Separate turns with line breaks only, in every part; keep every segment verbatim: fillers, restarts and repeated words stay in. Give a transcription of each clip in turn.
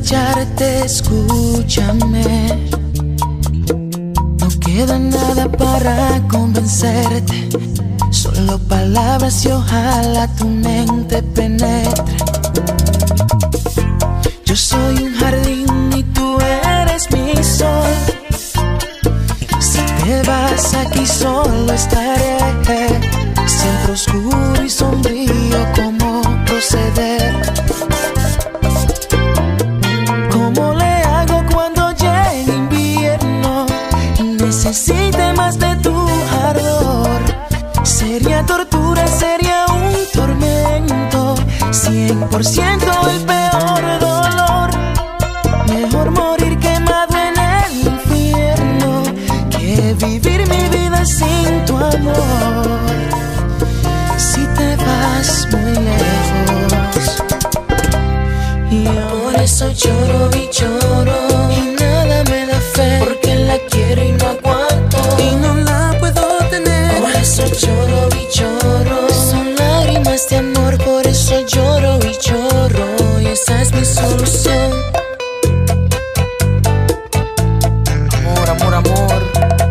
emborracharte, escúchame. No queda nada para convencerte, solo palabras y ojalá tu mente penetre. Yo soy un jardín y tú eres mi sol. Si te vas aquí solo estaré, siempre oscuro y sombrío. ¿Cómo proceder? ¿Cómo le hago cuando llegue invierno? Necesite más de tu ardor. Sería tortura, sería un tormento, cien por ciento el peor dolor. Mejor morir quemado en el infierno que vivir mi vida sin tu amor. Si te vas muy lejos, y por eso lloro y lloro, y nada me da fe, porque la quiero y no aguanto, y no la puedo tener. Por eso lloro y lloro, son lágrimas de amor. Por eso lloro y lloro, y esa es mi solución. Amor, amor, amor.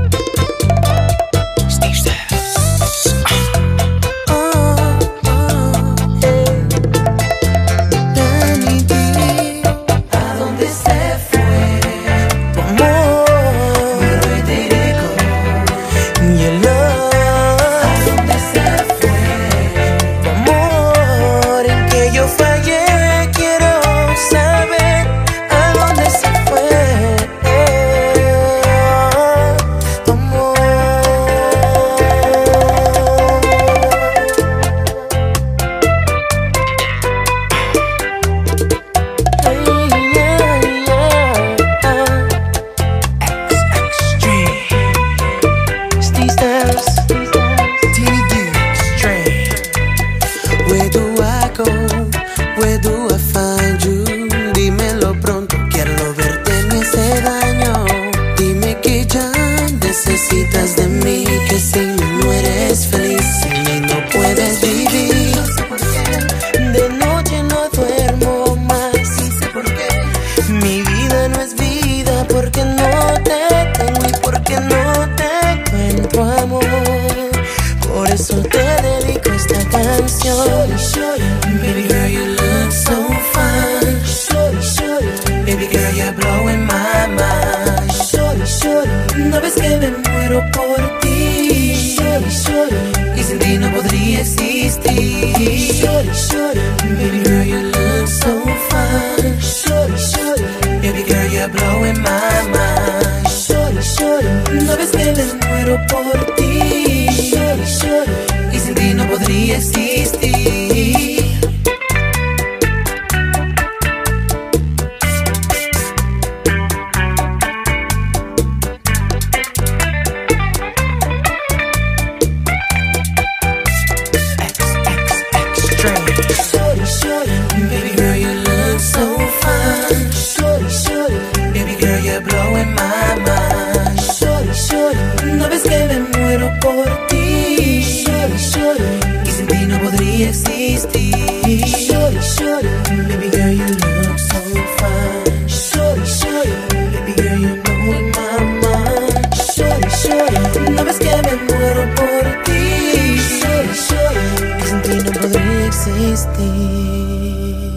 Where do I find you? Dímelo pronto, quiero verte, me hace daño. Dime que ya necesitas de mí, que sin mí no eres feliz, sin mí no puedes vivir.
No sé por qué, de noche no duermo más. Sí sé por qué,
mi vida no es vida porque no te tengo y porque no te encuentro amor. Por eso te dedico esta canción. Baby girl, you look so fine.
Shorty, shorty,
Baby girl, you're blowing my mind.
shorty, shorty,
No ves que me muero por ti,
shorty, shorty,
y sin ti no podría existir.
shorty, shorty,
Baby girl, you look so fine.
shorty, shorty,
Baby girl, you're blowing my mind.
shorty, shorty,
No ves que me muero por ti,
shorty, shorty,
y sin ti no podría existir.
shorty, shorty,
Baby girl, you look so fine.
shorty, shorty,
Baby girl, you're blowing my mind.
shorty, shorty,
No ves que me muero por ti,
shorty, shorty,
y sin ti no podría existir.
shorty, shorty,
Baby girl, you look so fine.
shorty, shorty,
Baby girl, you know my mind.
shorty, shorty,
No ves que me muero por ti,
shorty, shorty.
y sin ti no podría existir.